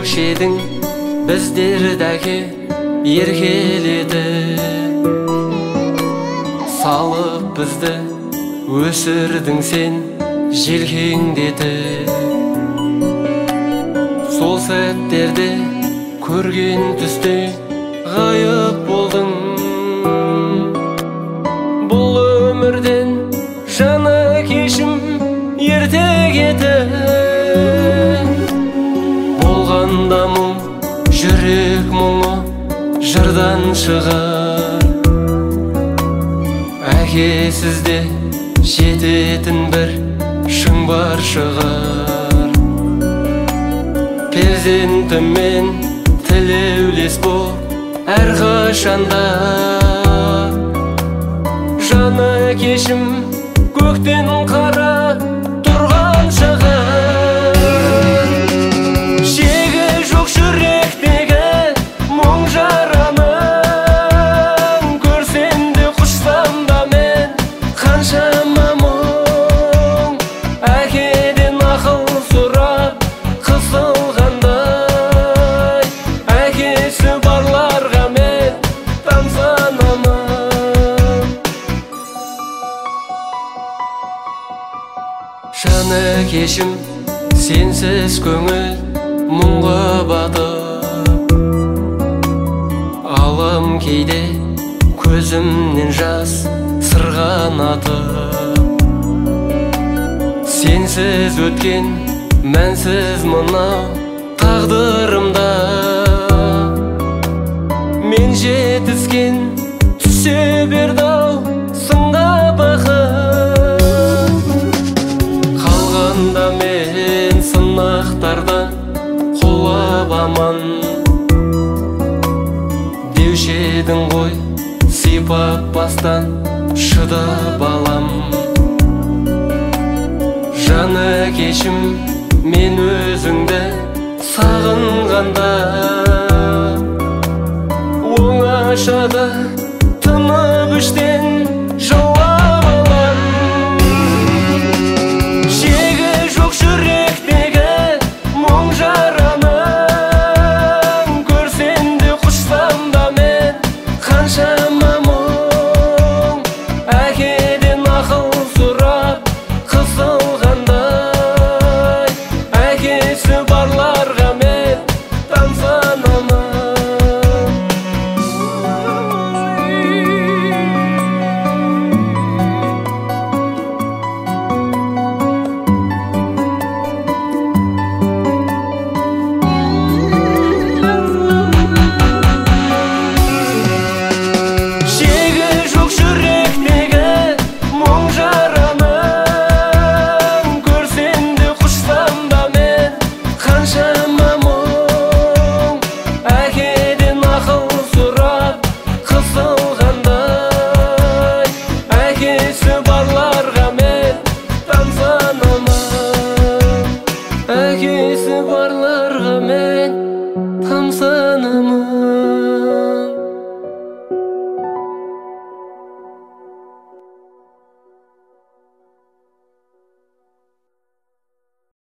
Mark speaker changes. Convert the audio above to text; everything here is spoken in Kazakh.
Speaker 1: ерекшедің біздердәке еркеледі, салып бізді өсірдің сен желкеңдеті. Сол сәттерде көрген түсте ғайып болдың, бұл өмірден жаны кешім ерте кетіп. Болғанда мұң, жүрек мұңы жырдан шығар, әкесізде жететін бір шың бар шығар. Перзентімен тілеулес бол әрқашанда, жаны кешім көктен қара тұрған шығар. Шегі жоқ жүректегі мұң жараның, көрсем де құшсам да мен қаншама мұң. Әкеден ақыл сұрап қысылғандай, әкесі барларға мен тамсанамын. Жаны кешім сенсіз көңіл мұңға батып, алам кейде көзімнен жас сырғанатып. Сенсіз өткен мәнсіз мынау тағдырымда, мен жетіскен түсе берді-ау сынға бақыт. Қалғанда мен сынақтардан құлап аман, деуші едің ғой сипап бастан шыдап алам. Жаны кешім мен өзіңді сағынғанда, оңашада